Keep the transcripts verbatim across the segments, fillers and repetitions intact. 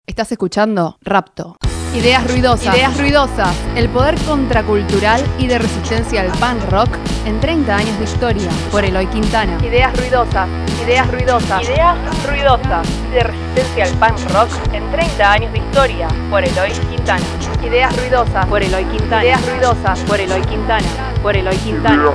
Estás escuchando Rapto. Ideas ruidosas. Ideas ruidosas. El poder contracultural y de resistencia al punk rock en treinta años de historia. Por Eloy Quintana. Ideas ruidosas. Ideas ruidosas. Ideas ruidosas. De resistencia al punk rock en treinta años de historia. Por Eloy Quintana. Ideas ruidosas. Por Eloy Quintana. Ideas ruidosas. Por Eloy Quintana. Por Eloy Quintana.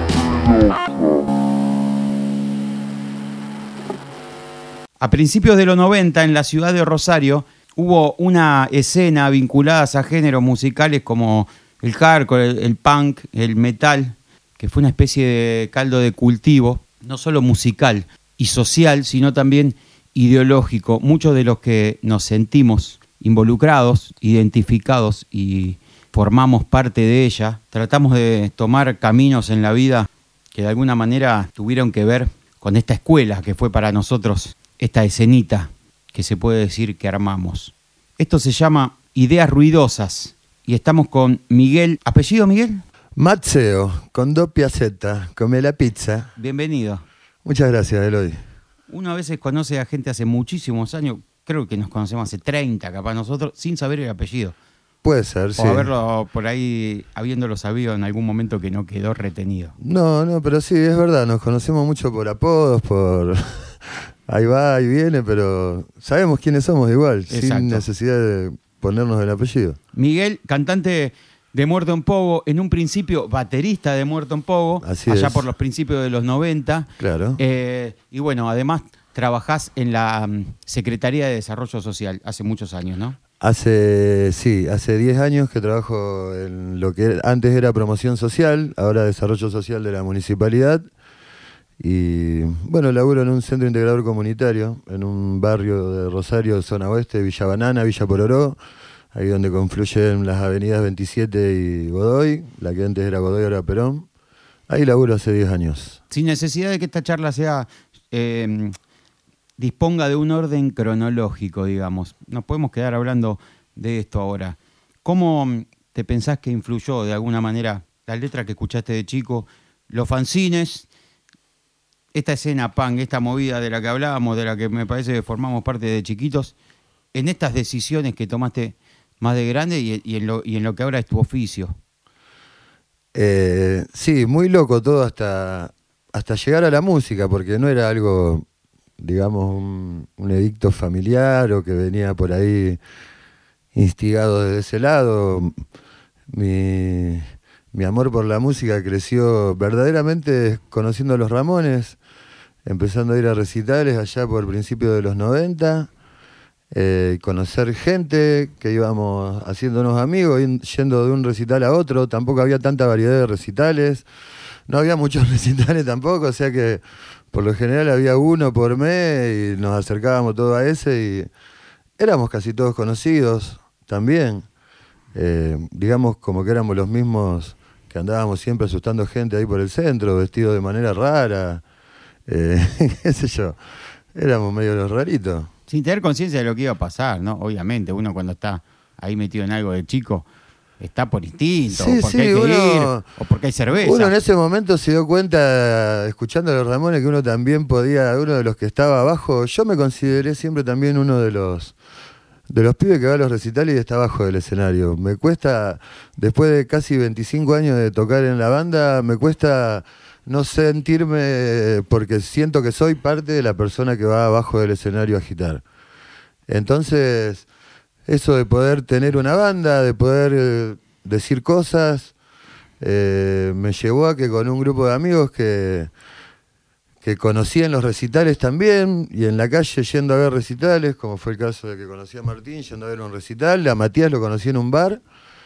A principios de los noventa, en la ciudad de Rosario, hubo una escena vinculada a géneros musicales como el hardcore, el, el punk, el metal, que fue una especie de caldo de cultivo, no solo musical y social, sino también ideológico. Muchos de los que nos sentimos involucrados, identificados y formamos parte de ella, tratamos de tomar caminos en la vida que de alguna manera tuvieron que ver con esta escuela que fue para nosotros esta escenita que se puede decir que armamos. Esto se llama Ideas Ruidosas y estamos con Miguel. ¿Apellido Miguel? Mazzeo, con doppia Z, come la pizza. Bienvenido. Muchas gracias, Eloy. Uno a veces conoce a gente hace muchísimos años, creo que nos conocemos hace treinta, capaz nosotros, sin saber el apellido. Puede ser, o sí. O haberlo por ahí, habiéndolo sabido en algún momento que no quedó retenido. No, no, pero sí, es verdad, nos conocemos mucho por apodos, por... Ahí va, ahí viene, pero sabemos quiénes somos igual, Exacto. Sin necesidad de ponernos el apellido. Miguel, cantante de Muerto en Pogo, en un principio baterista de Muerto en Pogo, Así allá es. por los principios de los noventa. Claro. Eh, y bueno, además trabajás en la um, Secretaría de Desarrollo Social hace muchos años, ¿no? Hace, sí, hace diez años que trabajo en lo que antes era promoción social, ahora desarrollo social de la municipalidad. Y bueno, laburo en un centro integrador comunitario, en un barrio de Rosario, zona oeste, Villa Banana, Villa Pororó, ahí donde confluyen las avenidas veintisiete y Godoy, la que antes era Godoy, ahora Perón. Ahí laburo hace diez años. Sin necesidad de que esta charla sea eh, disponga de un orden cronológico, digamos. Nos podemos quedar hablando de esto ahora. ¿Cómo te pensás que influyó de alguna manera la letra que escuchaste de chico, los fanzines, esta escena punk, esta movida de la que hablábamos, de la que me parece que formamos parte de chiquitos, en estas decisiones que tomaste más de grande y, y, en, lo, y en lo que ahora es tu oficio? Eh, sí, muy loco todo hasta, hasta llegar a la música, porque no era algo, digamos, un, un edicto familiar o que venía por ahí instigado desde ese lado. Mi, mi amor por la música creció verdaderamente conociendo a los Ramones, empezando a ir a recitales allá por principios de los noventa, eh, conocer gente que íbamos haciéndonos amigos, yendo de un recital a otro. Tampoco había tanta variedad de recitales, no había muchos recitales tampoco, o sea que por lo general había uno por mes y nos acercábamos todos a ese y éramos casi todos conocidos también. Eh, digamos como que éramos los mismos que andábamos siempre asustando gente ahí por el centro, vestidos de manera rara. Eh, qué sé yo, éramos medio los raritos. Sin tener conciencia de lo que iba a pasar, ¿no? Obviamente, uno cuando está ahí metido en algo de chico, está por instinto, Sí, o porque sí, hay que uno, ir, o porque hay cerveza. Uno en ese momento se dio cuenta, escuchando a los Ramones, que uno también podía, uno de los que estaba abajo. Yo me consideré siempre también uno de los de los pibes que va a los recitales y está abajo del escenario. Me cuesta, después de casi veinticinco años de tocar en la banda, me cuesta no sentirme, porque siento que soy parte de la persona que va abajo del escenario a agitar. Entonces, eso de poder tener una banda, de poder eh, decir cosas, eh, me llevó a que con un grupo de amigos que, que conocí en los recitales también, y en la calle yendo a ver recitales, como fue el caso de que conocí a Martín yendo a ver un recital, a Matías lo conocí en un bar,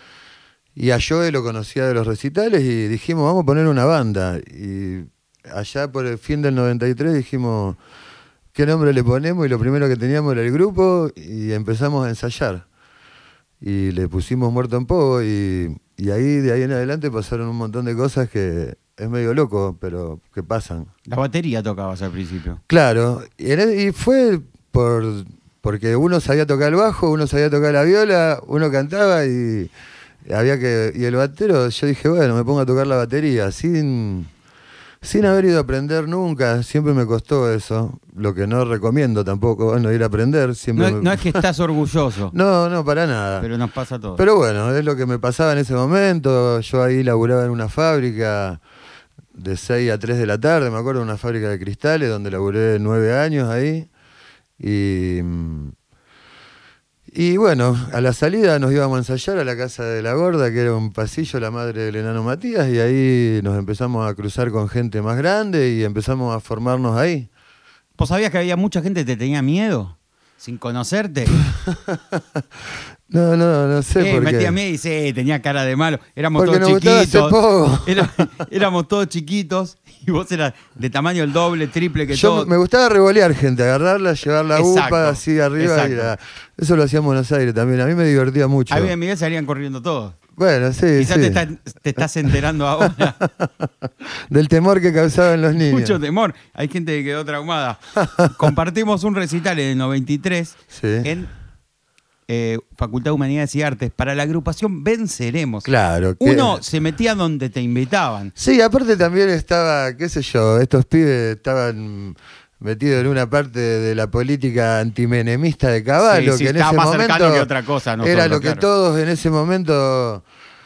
y a Joe lo conocía de los recitales y dijimos, vamos a poner una banda. Y allá por el fin del noventa y tres dijimos, ¿qué nombre le ponemos? Y lo primero que teníamos era el grupo y empezamos a ensayar. Y le pusimos Muerto en Pogo y, y ahí, de ahí en adelante pasaron un montón de cosas que es medio loco, pero que pasan. La batería tocabas al principio. Claro, y, en, y fue por porque uno sabía tocar el bajo, uno sabía tocar la viola, uno cantaba y... Había que y el batero, yo dije, bueno, me pongo a tocar la batería sin, sin haber ido a aprender nunca, siempre me costó eso, lo que no recomiendo tampoco, bueno, ir a aprender. Siempre No, me... no es que estás orgulloso. No, no, para nada. Pero nos pasa a todos. Pero bueno, es lo que me pasaba en ese momento. Yo ahí laburaba en una fábrica de seis a tres de la tarde, me acuerdo, una fábrica de cristales donde laburé nueve años ahí. Y, y bueno, a la salida nos íbamos a ensayar a la casa de la gorda, que era un pasillo, la madre del enano Matías, y ahí nos empezamos a cruzar con gente más grande y empezamos a formarnos ahí. ¿Vos sabías que había mucha gente que te tenía miedo? Sin conocerte. No, no, no sé eh, por qué. Metía miedo y sí, tenía cara de malo. Éramos Porque todos nos gustaba hacer chiquitos. poco. Era- éramos todos chiquitos y vos eras de tamaño el doble, triple que Yo todo. me gustaba revolear gente, agarrarla, llevar la Exacto, upa así arriba. Y exacto. la... Eso lo hacía en Buenos Aires también. A mí me divertía mucho. A mí en Miguel salían corriendo todos. Bueno, sí, Quizás sí. te, está- te estás enterando ahora. Del temor que causaban los niños. Mucho temor. Hay gente que quedó traumada. Compartimos un recital en el noventa y tres Sí. en eh, Facultad de Humanidades y Artes para la agrupación Venceremos. Claro. que- Uno se metía donde te invitaban. Sí, aparte también estaba, qué sé yo, estos pibes estaban metidos en una parte de la política antimenemista de Caballo, Sí, sí, que en estaba ese más momento cercano que otra cosa, era nosotros, lo que claro. todos en ese momento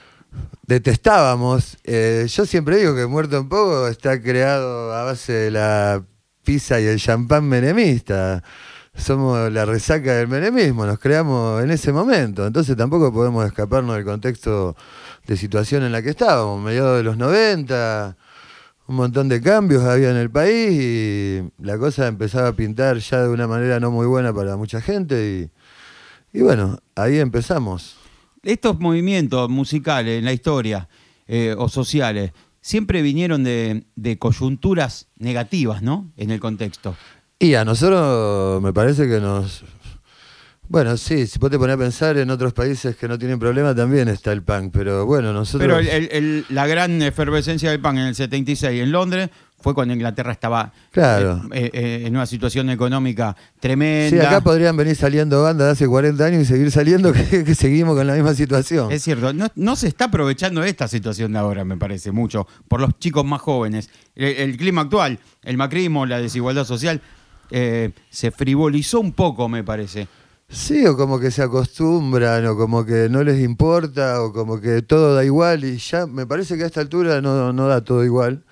detestábamos. Eh, yo siempre digo que Muerto en Poco está creado a base de la pizza y el champán menemista. Somos la resaca del menemismo, nos creamos en ese momento. Entonces tampoco podemos escaparnos del contexto de situación en la que estábamos, mediados de los noventa, un montón de cambios había en el país y la cosa empezaba a pintar ya de una manera no muy buena para mucha gente y, y bueno, ahí empezamos. Estos movimientos musicales en la historia eh, o sociales siempre vinieron de, de coyunturas negativas, ¿no? En el contexto. Y a nosotros me parece que nos... Bueno, sí, si vos te pones a pensar en otros países que no tienen problema también está el punk, pero bueno, nosotros... Pero el- el- el- la gran efervescencia del punk en el setenta y seis en Londres fue cuando Inglaterra estaba Claro. eh, eh, en una situación económica tremenda. Sí, acá podrían venir saliendo bandas de hace cuarenta años y seguir saliendo, que, que seguimos con la misma situación. Es cierto, no, no se está aprovechando esta situación de ahora, me parece, mucho, por los chicos más jóvenes. El, el clima actual, el macrismo, la desigualdad social, eh, se frivolizó un poco, me parece. Sí, o como que se acostumbran, o como que no les importa, o como que todo da igual, y ya me parece que a esta altura no, no da todo igual.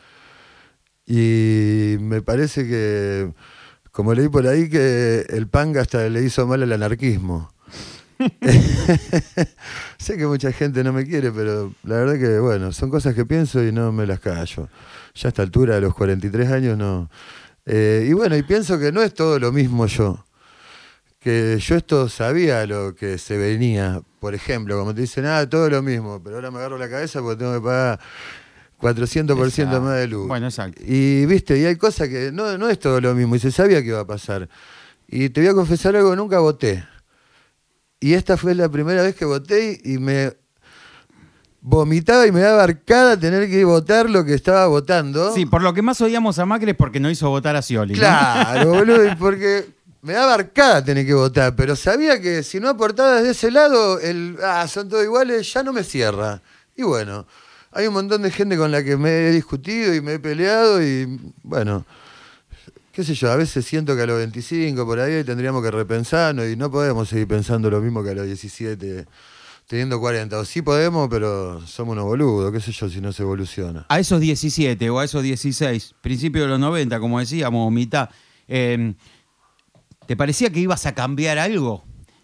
Y me parece que, como leí por ahí, que el punk hasta le hizo mal al anarquismo. Sé que mucha gente no me quiere, pero la verdad que, bueno, son cosas que pienso y no me las callo. Ya a esta altura, a los cuarenta y tres años, no. Eh, y bueno, y pienso que no es todo lo mismo yo. Que yo esto sabía lo que se venía. Por ejemplo, como te dicen, ah, todo lo mismo, pero ahora me agarro la cabeza porque tengo que pagar cuatrocientos por ciento Exacto. más de luz. Bueno, exacto. Y viste, y hay cosas que no, no es todo lo mismo, y se sabía que iba a pasar. Y te voy a confesar algo, nunca voté. Y esta fue la primera vez que voté y me vomitaba y me daba arcada tener que votar lo que estaba votando. Sí, por lo que más odiamos a Macri es porque no hizo votar a Scioli, ¿no? Claro, boludo, y porque me daba arcada tener que votar, pero sabía que si no aportaba desde ese lado, el, ah, son todos iguales, ya no me cierra. Y bueno, hay un montón de gente con la que me he discutido y me he peleado y bueno, qué sé yo, a veces siento que a los veinticinco por ahí tendríamos que repensarnos y no podemos seguir pensando lo mismo que a los diecisiete, teniendo cuarenta. O sí podemos, pero somos unos boludos, qué sé yo, si no se evoluciona. A esos diecisiete o a esos dieciséis, principio de los noventa, como decíamos, o mitad, eh, ¿te parecía que ibas a cambiar algo?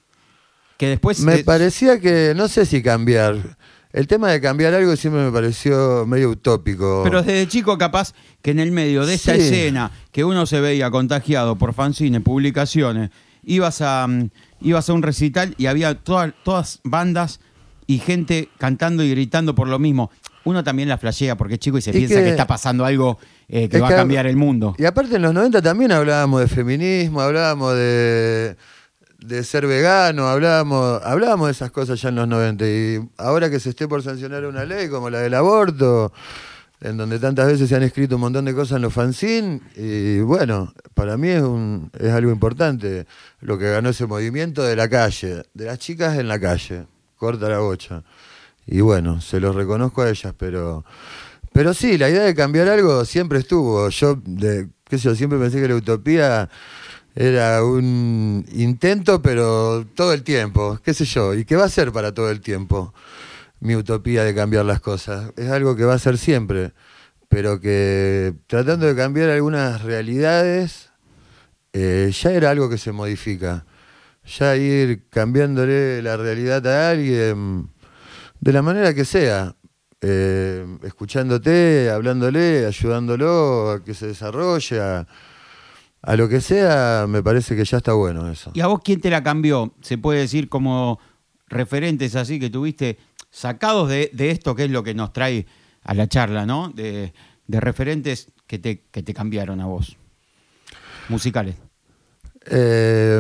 Que después... Me eh, parecía que, no sé si cambiar. El tema de cambiar algo siempre me pareció medio utópico. Pero desde chico capaz que en el medio de esta Sí. escena que uno se veía contagiado por fanzines, publicaciones, ibas a, mm, ibas a un recital y había toda- todas bandas y gente cantando y gritando por lo mismo. Uno también la flashea porque es chico y se Y piensa que, que- está pasando algo eh, que Es va que- a cambiar el mundo. Y aparte en los noventa también hablábamos de feminismo, hablábamos de, de ser vegano, hablábamos, hablábamos de esas cosas ya en los noventa. Y ahora que se esté por sancionar una ley como la del aborto, en donde tantas veces se han escrito un montón de cosas en los fanzines, y bueno, para mí es, un, es algo importante lo que ganó ese movimiento de la calle, de las chicas en la calle, corta la bocha. Y bueno, se los reconozco a ellas, pero... Pero sí, la idea de cambiar algo siempre estuvo. Yo, de, qué sé yo, siempre pensé que la utopía era un intento, pero todo el tiempo, qué sé yo. ¿Y qué va a ser para todo el tiempo mi utopía de cambiar las cosas? Es algo que va a ser siempre, pero que tratando de cambiar algunas realidades, eh, ya era algo que se modifica. Ya ir cambiándole la realidad a alguien, de la manera que sea. Eh, escuchándote, hablándole, ayudándolo a que se desarrolle, a, a lo que sea, me parece que ya está bueno eso. ¿Y a vos quién te la cambió? Se puede decir como referentes así que tuviste sacados de, de esto, que es lo que nos trae a la charla, ¿no? De, de referentes que te, que te cambiaron a vos, musicales. Eh,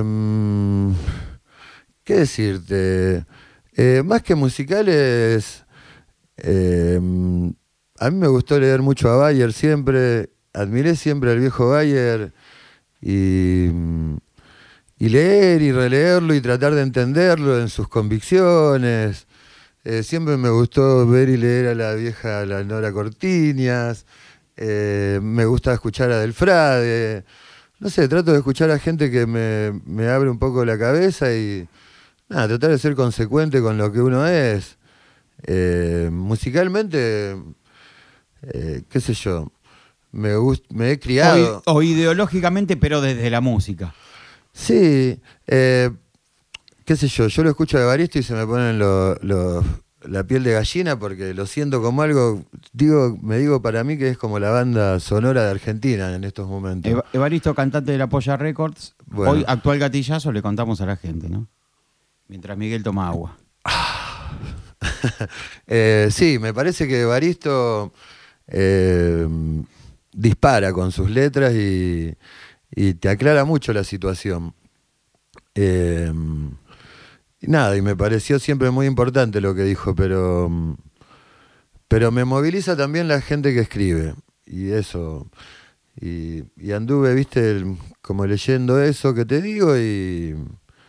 ¿Qué decirte? Eh, más que musicales... Eh, a mí me gustó leer mucho a Bayer siempre, admiré siempre al viejo Bayer y, y leer y releerlo y tratar de entenderlo en sus convicciones. Eh, siempre me gustó ver y leer a la vieja la Nora Cortiñas, eh, me gusta escuchar a Delfrade, no sé, trato de escuchar a gente que me, me abre un poco la cabeza y nada, tratar de ser consecuente con lo que uno es. Eh, musicalmente, eh, qué sé yo, me, gust me he criado. O, o ideológicamente, pero desde la música. Sí, eh, qué sé yo, yo lo escucho de Evaristo y se me ponen lo, lo, la piel de gallina porque lo siento como algo, digo, me digo para mí que es como la banda sonora de Argentina en estos momentos. Eva Evaristo, cantante de la Polla Records, bueno. Hoy actual gatillazo, le contamos a la gente, ¿no? Mientras Miguel toma agua. eh, sí, me parece que Evaristo eh, dispara con sus letras y, y te aclara mucho la situación. Eh, y nada, y me pareció siempre muy importante lo que dijo, pero, pero me moviliza también la gente que escribe. Y eso, y, y anduve, viste, como leyendo eso que te digo y,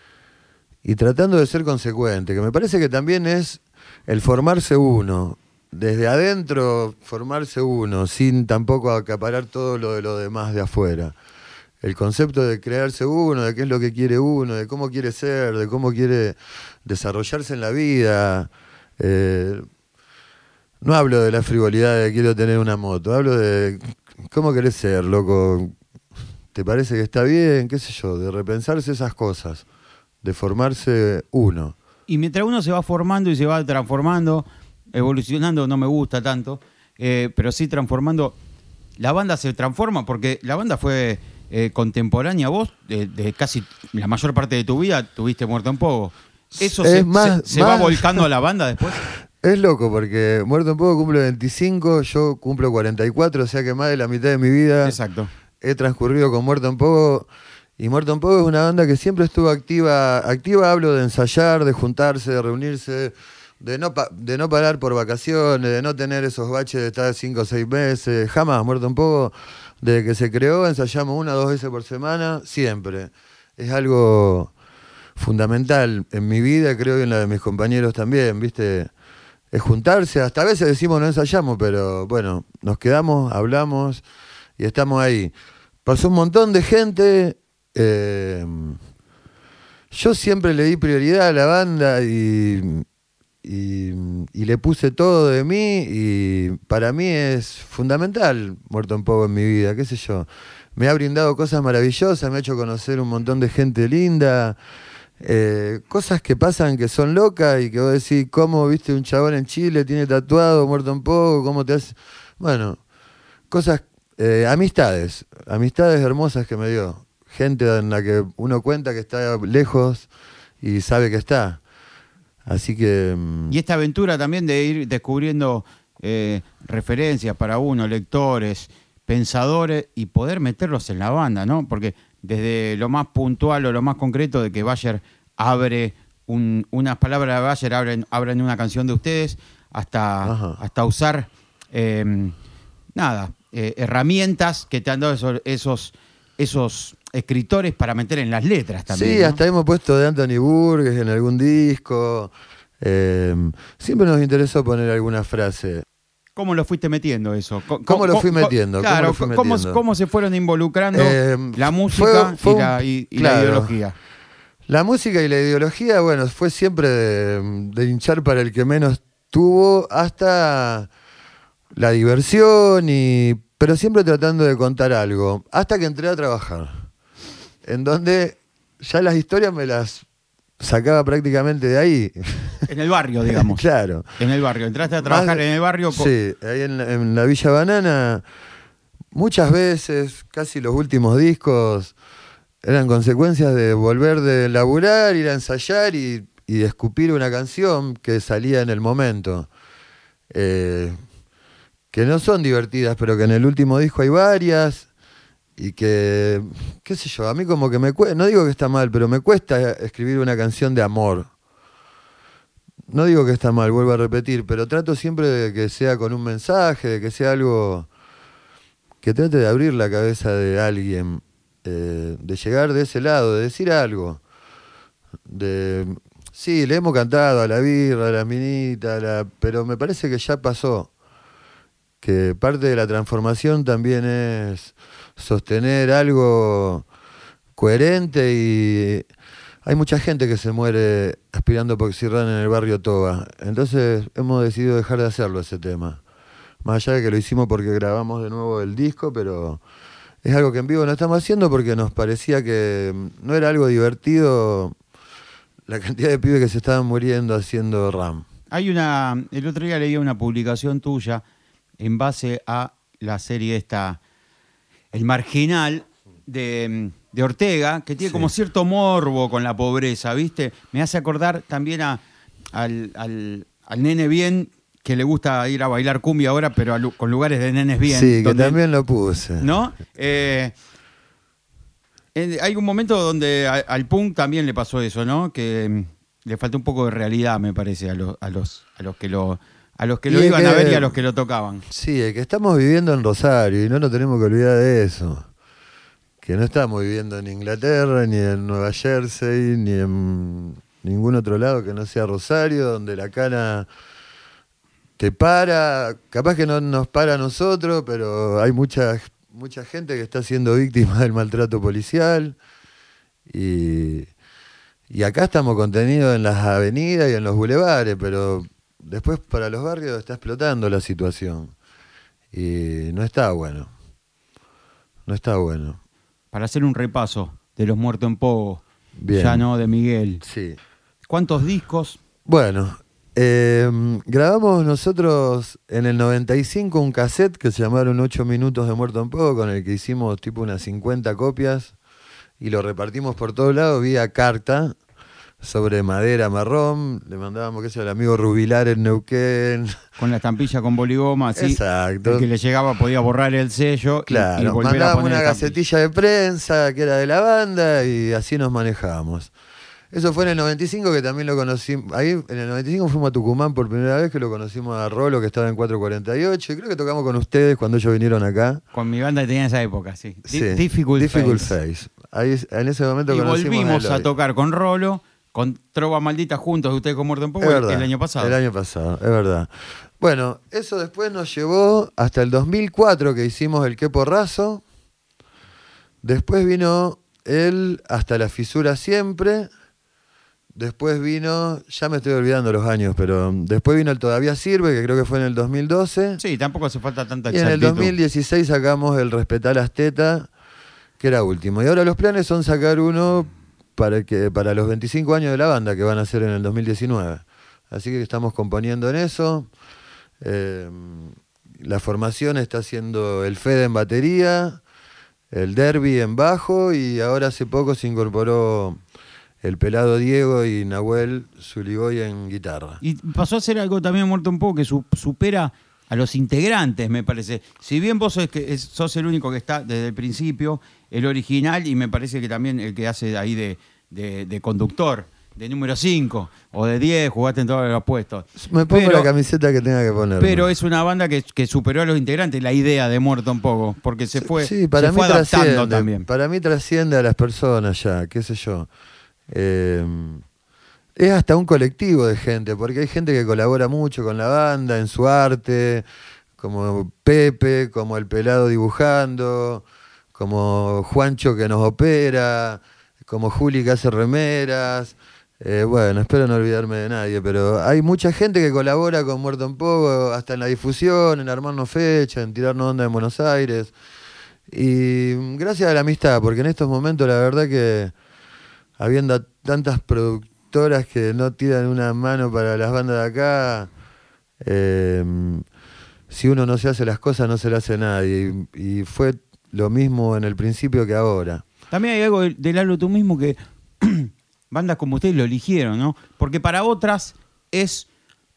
y tratando de ser consecuente, que me parece que también es el formarse uno, desde adentro formarse uno, sin tampoco acaparar todo lo de lo demás de afuera. El concepto de crearse uno, de qué es lo que quiere uno, de cómo quiere ser, de cómo quiere desarrollarse en la vida. Eh, no hablo de la frivolidad de quiero tener una moto, hablo de cómo querés ser, loco. ¿Te parece que está bien? ¿Qué sé yo? De repensarse esas cosas, de formarse uno. Y mientras uno se va formando y se va transformando, evolucionando, no me gusta tanto, eh, pero sí transformando, la banda se transforma porque la banda fue eh, contemporánea a vos, de, de casi la mayor parte de tu vida tuviste Muerto en Pogo. ¿Eso es se, más, se, se más... va volcando a la banda después? Es loco porque Muerto en Pogo cumple veinticinco, yo cumplo cuarenta y cuatro, o sea que más de la mitad de mi vida Exacto. he transcurrido con Muerto en Pogo. Y Muerto en Pogo es una banda que siempre estuvo activa. Activa hablo de ensayar, de juntarse, de reunirse, de no, pa de no parar por vacaciones, de no tener esos baches de estar cinco o seis meses. Jamás, Muerto en Pogo, desde que se creó, ensayamos una o dos veces por semana, siempre. Es algo fundamental en mi vida, creo que en la de mis compañeros también, ¿viste? Es juntarse, hasta a veces decimos no ensayamos, pero bueno, nos quedamos, hablamos y estamos ahí. Pasó un montón de gente. Eh, yo siempre le di prioridad a la banda y, y, y le puse todo de mí y para mí es fundamental Muerto en Pogo en mi vida, qué sé yo. Me ha brindado cosas maravillosas, me ha hecho conocer un montón de gente linda, eh, cosas que pasan que son locas y que vos decís, ¿cómo viste un chabón en Chile, tiene tatuado Muerto en Pogo? ¿Cómo te hace? Bueno, cosas, eh, amistades, amistades hermosas que me dio. Gente en la que uno cuenta que está lejos y sabe que está. Así que... Y esta aventura también de ir descubriendo eh, referencias para uno, lectores, pensadores, y poder meterlos en la banda, ¿no? Porque desde lo más puntual o lo más concreto de que Bayer abre un, unas palabras de Bayer, abren, abren una canción de ustedes, hasta, hasta usar, eh, nada, eh, herramientas que te han dado esos... esos esos escritores para meter en las letras también. Sí, ¿no? Hasta hemos puesto de Anthony Burgess en algún disco. Eh, siempre nos interesó poner alguna frase. ¿Cómo lo fuiste metiendo eso? ¿Cómo, ¿Cómo lo fui metiendo? Claro, ¿Cómo, lo fui ¿cómo, metiendo? cómo se fueron involucrando eh, la música fue, fue y, la, y, y claro, la ideología? La música y la ideología, bueno, fue siempre de, de hinchar para el que menos tuvo, hasta la diversión, y pero siempre tratando de contar algo, hasta que entré a trabajar, en donde ya las historias me las sacaba prácticamente de ahí. En el barrio, digamos. Claro. En el barrio. Entraste a trabajar Más, en el barrio. Con... Sí, ahí en, en la Villa Banana, muchas veces, casi los últimos discos, eran consecuencias de volver de laburar, ir a ensayar y, y escupir una canción que salía en el momento. Eh, que no son divertidas, pero que en el último disco hay varias. Y que, qué sé yo, a mí como que me cuesta, no digo que está mal, pero me cuesta escribir una canción de amor. No digo que está mal, vuelvo a repetir, pero trato siempre de que sea con un mensaje, de que sea algo que trate de abrir la cabeza de alguien, eh, de llegar de ese lado, de decir algo. De, sí, le hemos cantado a la birra, a la minita, a la, pero me parece que ya pasó. Que parte de la transformación también es sostener algo coherente, y hay mucha gente que se muere aspirando por Poxirrán en el barrio Toba. Entonces hemos decidido dejar de hacerlo ese tema. Más allá de que lo hicimos porque grabamos de nuevo el disco, pero es algo que en vivo no estamos haciendo porque nos parecía que no era algo divertido la cantidad de pibes que se estaban muriendo haciendo RAM. Hay una, el otro día leía una publicación tuya en base a la serie esta, El Marginal, de, de Ortega, que tiene sí. como cierto morbo con la pobreza, ¿viste? Me hace acordar también a, al, al, al nene bien, que le gusta ir a bailar cumbia ahora, pero a, con lugares de nenes bien. Sí, donde, que también lo puse. ¿No? Eh, en, hay un momento donde a, al punk también le pasó eso, ¿no? Que mm, le falta un poco de realidad, me parece, a, lo, a, los, a los que lo... A los que lo iban que, a ver y a los que lo tocaban. Sí, es que estamos viviendo en Rosario y no nos tenemos que olvidar de eso. Que no estamos viviendo en Inglaterra, ni en Nueva Jersey, ni en ningún otro lado que no sea Rosario, donde la cana te para. Capaz que no nos para a nosotros, pero hay mucha, mucha gente que está siendo víctima del maltrato policial. Y, y acá estamos contenidos en las avenidas y en los bulevares, pero... Después para los barrios está explotando la situación y no está bueno, no está bueno. Para hacer un repaso de Los Muertos en Pogo, Bien. Ya no de Miguel. Sí. ¿Cuántos discos? Bueno, eh, grabamos nosotros en el noventa y cinco un cassette que se llamaron ocho minutos de Muerto en Pogo, con el que hicimos tipo unas cincuenta copias y lo repartimos por todos lados vía carta. Sobre madera marrón, le mandábamos, qué sé yo, al amigo Rubilar en Neuquén. Con la estampilla con boligoma, así. Exacto. El que le llegaba podía borrar el sello. Claro, y, y volver mandábamos a poner una gacetilla de prensa que era de la banda y así nos manejábamos. Eso fue en el noventa y cinco, que también lo conocimos. Ahí en el noventa y cinco fuimos a Tucumán por primera vez, que lo conocimos a Rolo, que estaba en cuatro cuarenta y ocho. Y creo que tocamos con ustedes cuando ellos vinieron acá. Con mi banda que tenía en esa época, sí. sí. Difficult, Difficult Face. Face. Ahí, en ese momento y conocimos volvimos a, a tocar con Rolo, con Trova Maldita juntos, ustedes con Muerto en Pogo, el, el año pasado. El año pasado, es verdad. Bueno, eso después nos llevó hasta el dos mil cuatro, que hicimos el Qué Porrazo. Después vino el Hasta la Fisura Siempre. Después vino, ya me estoy olvidando los años, pero después vino el Todavía Sirve, que creo que fue en el dos mil doce. Sí, tampoco hace falta tanta exactitud. Y en el dos mil dieciséis sacamos el Respetá las Tetas, que era último. Y ahora los planes son sacar uno para, que, para los veinticinco años de la banda, que van a ser en el dos mil diecinueve. Así que estamos componiendo en eso. Eh, la formación está haciendo el Fede en batería, el Derby en bajo, y ahora hace poco se incorporó el pelado Diego y Nahuel Zuligoy en guitarra. Y pasó a ser algo también Muerto un poco que su, supera a los integrantes, me parece. Si bien vos sos, que, es, sos el único que está desde el principio, el original, y me parece que también el que hace ahí de, de, de conductor, de número cinco o de diez, jugaste en todos los puestos. Me pongo pero, la camiseta que tenga que poner. Pero es una banda que, que superó a los integrantes, la idea de Muerto un poco, porque se fue, sí, para se mí fue adaptando también. Para mí trasciende a las personas ya, qué sé yo. Eh, es hasta un colectivo de gente, porque hay gente que colabora mucho con la banda, en su arte, como Pepe, como el Pelado dibujando, como Juancho que nos opera, como Juli que hace remeras. Eh, bueno, espero no olvidarme de nadie, pero hay mucha gente que colabora con Muerto en Poco, hasta en la difusión, en armarnos fecha, en tirarnos onda en Buenos Aires. Y gracias a la amistad, porque en estos momentos la verdad que habiendo tantas productoras que no tiran una mano para las bandas de acá, eh, si uno no se hace las cosas no se las hace nadie. Y, y fue lo mismo en el principio que ahora. También hay algo de Lalo tú mismo que bandas como ustedes lo eligieron, ¿no? Porque para otras es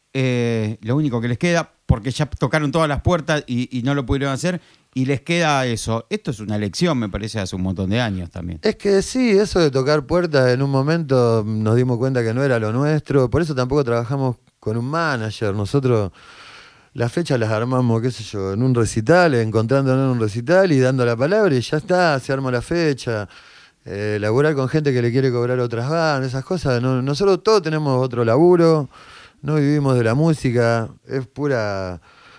eh, lo único que les queda, porque ya tocaron todas las puertas y, y no lo pudieron hacer, y les queda eso. Esto es una elección, me parece, hace un montón de años también. Es que sí, eso de tocar puertas en un momento nos dimos cuenta que no era lo nuestro, por eso tampoco trabajamos con un manager. Nosotros las fechas las armamos, qué sé yo, en un recital, encontrándonos en un recital y dando la palabra y ya está, se arma la fecha. Eh, laburar con gente que le quiere cobrar otras bandas, esas cosas. No, nosotros todos tenemos otro laburo, no vivimos de la música, es pura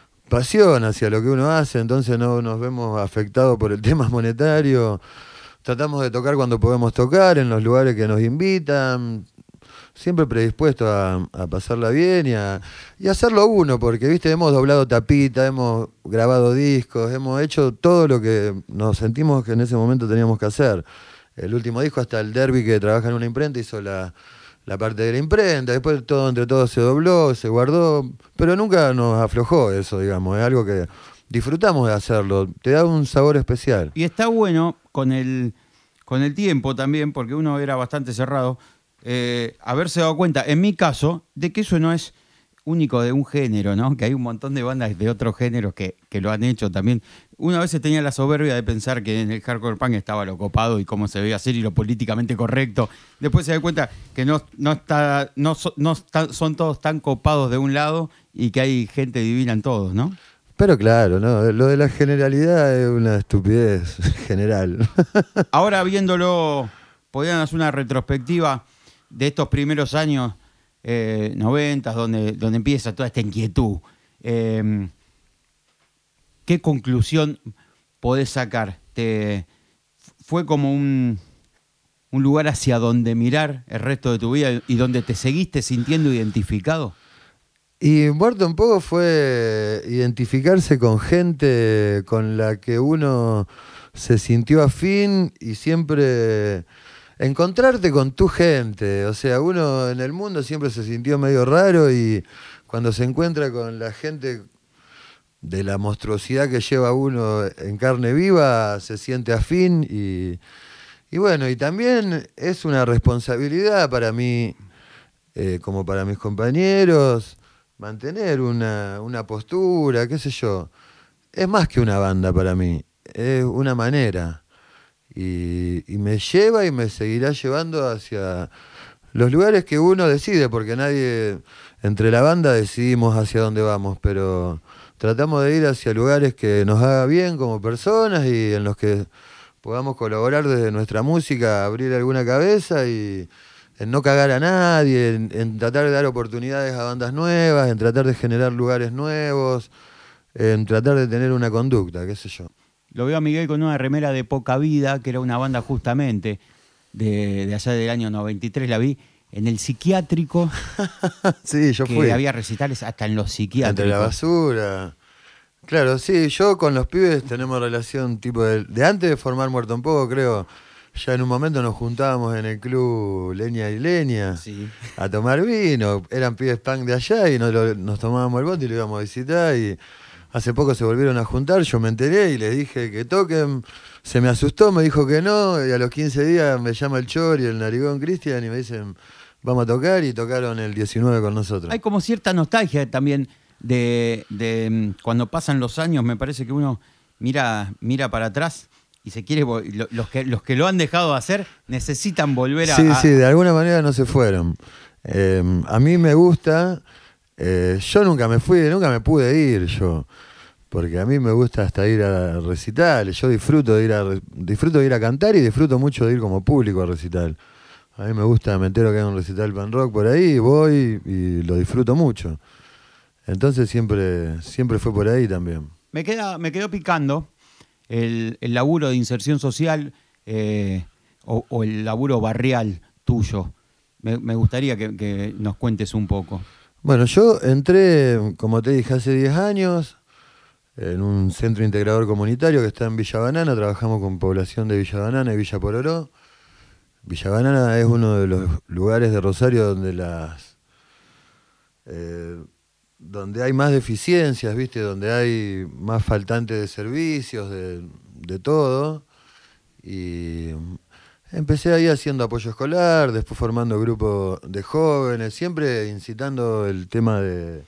pasión hacia lo que uno hace, entonces no nos vemos afectados por el tema monetario. Tratamos de tocar cuando podemos tocar, en los lugares que nos invitan, siempre predispuestos a, a pasarla bien y a, y a hacerlo uno, porque viste, hemos doblado tapita, hemos grabado discos, hemos hecho todo lo que nos sentimos que en ese momento teníamos que hacer. El último disco, hasta el Derby, que trabaja en una imprenta, hizo la, la parte de la imprenta, después todo entre todos se dobló, se guardó, pero nunca nos aflojó eso, digamos, es algo que disfrutamos de hacerlo, te da un sabor especial. Y está bueno con el, con el tiempo también, porque uno era bastante cerrado, eh, haberse dado cuenta, en mi caso, de que eso no es único de un género, ¿no? Que hay un montón de bandas de otros géneros que, que lo han hecho también. Una vez tenía la soberbia de pensar que en el hardcore punk estaba lo copado y cómo se debía hacer y lo políticamente correcto. Después se da cuenta que no, no, está, no, so, no está, son todos tan copados de un lado y que hay gente divina en todos, ¿no? Pero claro, ¿no? Lo de la generalidad es una estupidez general. Ahora viéndolo, podrían hacer una retrospectiva de estos primeros años eh, noventas, donde, donde empieza toda esta inquietud. Eh, ¿Qué conclusión podés sacar? ¿Te, ¿Fue como un, un lugar hacia donde mirar el resto de tu vida y donde te seguiste sintiendo identificado? Y Muerto en Poco fue identificarse con gente con la que uno se sintió afín y siempre encontrarte con tu gente. O sea, uno en el mundo siempre se sintió medio raro y cuando se encuentra con la gente de la monstruosidad que lleva uno en carne viva, se siente afín y, y bueno, y también es una responsabilidad para mí, eh, como para mis compañeros, mantener una, una postura, qué sé yo. Es más que una banda para mí, es una manera. Y, y me lleva y me seguirá llevando hacia los lugares que uno decide, porque nadie, entre la banda decidimos hacia dónde vamos, pero tratamos de ir hacia lugares que nos haga bien como personas y en los que podamos colaborar desde nuestra música, abrir alguna cabeza y en no cagar a nadie, en, en tratar de dar oportunidades a bandas nuevas, en tratar de generar lugares nuevos, en tratar de tener una conducta, qué sé yo. Lo veo a Miguel con una remera de Poca Vida, que era una banda justamente de, de allá del año noventa y tres, la vi en el psiquiátrico. Sí, yo que fui. Había recitales hasta en los psiquiátricos. Entre la basura. Claro, sí, yo con los pibes tenemos relación tipo de, de antes de formar Muerto en Poco, creo. Ya en un momento nos juntábamos en el club Leña y Leña, sí, a tomar vino. Eran pibes punk de allá y nos, lo, nos tomábamos el bote y lo íbamos a visitar. Y hace poco se volvieron a juntar, yo me enteré y les dije que toquen. Se me asustó, me dijo que no, y a los quince días me llama el Chor y el Narigón Cristian y me dicen, vamos a tocar, y tocaron el diecinueve con nosotros. Hay como cierta nostalgia también de, de cuando pasan los años, me parece que uno mira, mira para atrás y se quiere, los que, los que lo han dejado de hacer necesitan volver a... Sí, a... sí, de alguna manera no se fueron. Eh, a mí me gusta, eh, yo nunca me fui, nunca me pude ir yo, porque a mí me gusta hasta ir a recitales, yo disfruto de ir a, disfruto de ir a cantar y disfruto mucho de ir como público a recital. A mí me gusta, me entero que hay un recital pan rock por ahí, voy y lo disfruto mucho. Entonces siempre, siempre fue por ahí también. Me queda, me quedó picando el, el laburo de inserción social eh, o, o el laburo barrial tuyo. Me, me gustaría que, que nos cuentes un poco. Bueno, yo entré, como te dije, hace diez años en un centro integrador comunitario que está en Villa Banana. Trabajamos con población de Villa Banana y Villa Pororó. Villa Banana es uno de los lugares de Rosario donde las eh, donde hay más deficiencias, ¿viste? Donde hay más faltantes de servicios, de, de todo. Y empecé ahí haciendo apoyo escolar, después formando grupos de jóvenes, siempre incitando el tema de,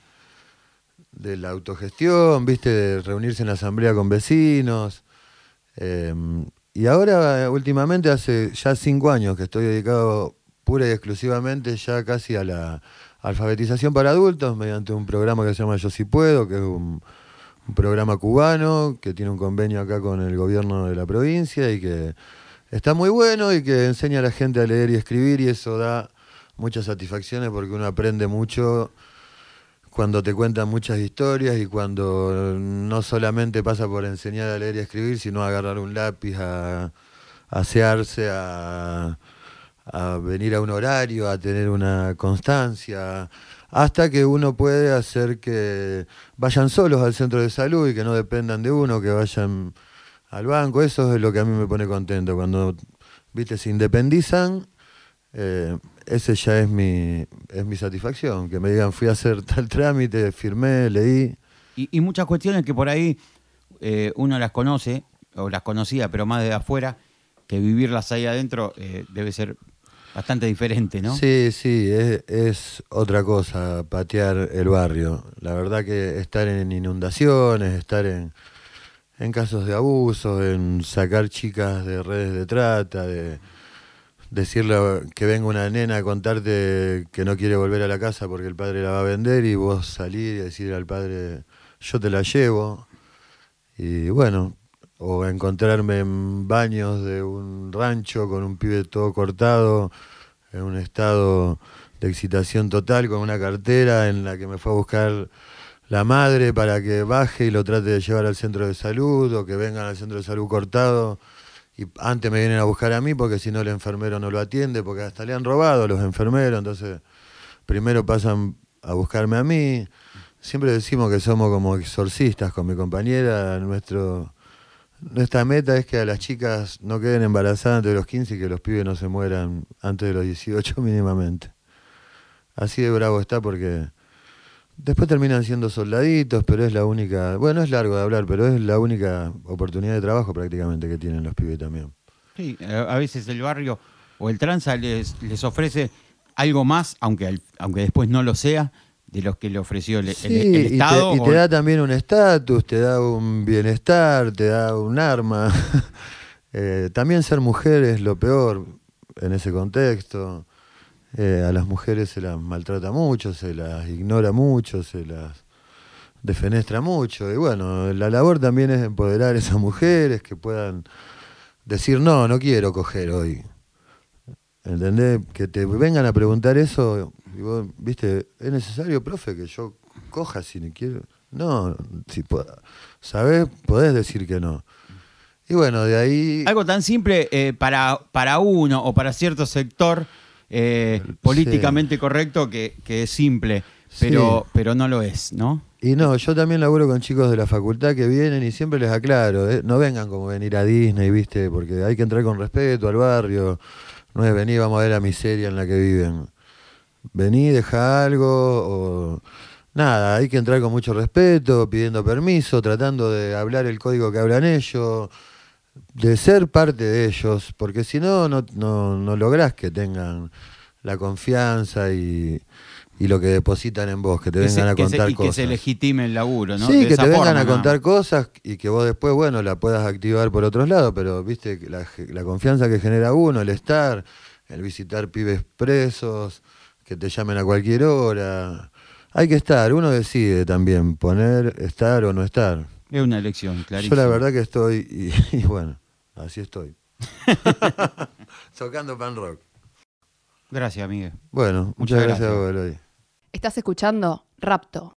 de la autogestión, ¿viste? De reunirse en asamblea con vecinos. Eh, y ahora, últimamente, hace ya cinco años que estoy dedicado pura y exclusivamente ya casi a la alfabetización para adultos mediante un programa que se llama Yo Sí Puedo, que es un, un programa cubano que tiene un convenio acá con el gobierno de la provincia y que está muy bueno y que enseña a la gente a leer y escribir, y eso da muchas satisfacciones porque uno aprende mucho cuando te cuentan muchas historias y cuando no solamente pasa por enseñar a leer y escribir, sino a agarrar un lápiz, a, a asearse, a, a venir a un horario, a tener una constancia, hasta que uno puede hacer que vayan solos al centro de salud y que no dependan de uno, que vayan al banco. Eso es lo que a mí me pone contento, cuando, viste, se independizan. Eh, ese ya es mi, es mi satisfacción, que me digan fui a hacer tal trámite, firmé, leí. Y, y muchas cuestiones que por ahí eh, uno las conoce, o las conocía, pero más de afuera, que vivirlas ahí adentro eh, debe ser bastante diferente, ¿no? Sí, sí, es, es otra cosa patear el barrio. La verdad que estar en inundaciones, estar en, en casos de abuso, en sacar chicas de redes de trata, de decirle que venga una nena a contarte que no quiere volver a la casa porque el padre la va a vender y vos salir y decirle al padre, yo te la llevo. Y bueno, o encontrarme en baños de un rancho con un pibe todo cortado, en un estado de excitación total, con una cartera en la que me fue a buscar la madre para que baje y lo trate de llevar al centro de salud, o que vengan al centro de salud cortado y antes me vienen a buscar a mí porque si no el enfermero no lo atiende, porque hasta le han robado los enfermeros, entonces primero pasan a buscarme a mí. Siempre decimos que somos como exorcistas con mi compañera. Nuestro, nuestra meta es que a las chicas no queden embarazadas antes de los quince y que los pibes no se mueran antes de los dieciocho mínimamente. Así de bravo está, porque después terminan siendo soldaditos, pero es la única... Bueno, es largo de hablar, pero es la única oportunidad de trabajo prácticamente que tienen los pibes también. Sí, a veces el barrio o el tranza les, les ofrece algo más, aunque, aunque después no lo sea, de los que le ofreció el, sí, el, el Estado. Y te, y te da también un estatus, te da un bienestar, te da un arma. eh, también ser mujer es lo peor en ese contexto. Eh, a las mujeres se las maltrata mucho, se las ignora mucho, se las defenestra mucho. Y bueno, la labor también es empoderar a esas mujeres que puedan decir, no, no quiero coger hoy. ¿Entendés? Que te vengan a preguntar eso, y vos, viste, ¿es necesario, profe, que yo coja si no quiero? No, si pod- ¿sabés? Podés decir que no. Y bueno, de ahí... Algo tan simple eh, para, para uno o para cierto sector eh, políticamente sí. correcto que, que es simple, pero, sí. pero no lo es, ¿no? Y no, yo también laburo con chicos de la facultad que vienen y siempre les aclaro, eh, no vengan como venir a Disney, ¿viste? Porque hay que entrar con respeto al barrio. No es venir, vamos a ver la miseria en la que viven. Vení, deja algo, o... Nada, hay que entrar con mucho respeto, pidiendo permiso, tratando de hablar el código que hablan ellos, de ser parte de ellos, porque si no, no, no, no lográs que tengan la confianza y, y lo que depositan en vos, que te que vengan se, a contar que se, y cosas. que se legitime el laburo, ¿no? Sí, de que te vengan forma, a contar ¿no? cosas y que vos después, bueno, la puedas activar por otros lados, pero viste, la, la confianza que genera uno, el estar... el visitar pibes presos, que te llamen a cualquier hora. Hay que estar, uno decide también poner, estar o no estar. Es una elección, clarísimo. Yo la verdad que estoy, y, y bueno, así estoy. Tocando pan rock. Gracias, Miguel. Bueno, muchas, muchas gracias, gracias a vos, Eloy. Estás escuchando Rapto.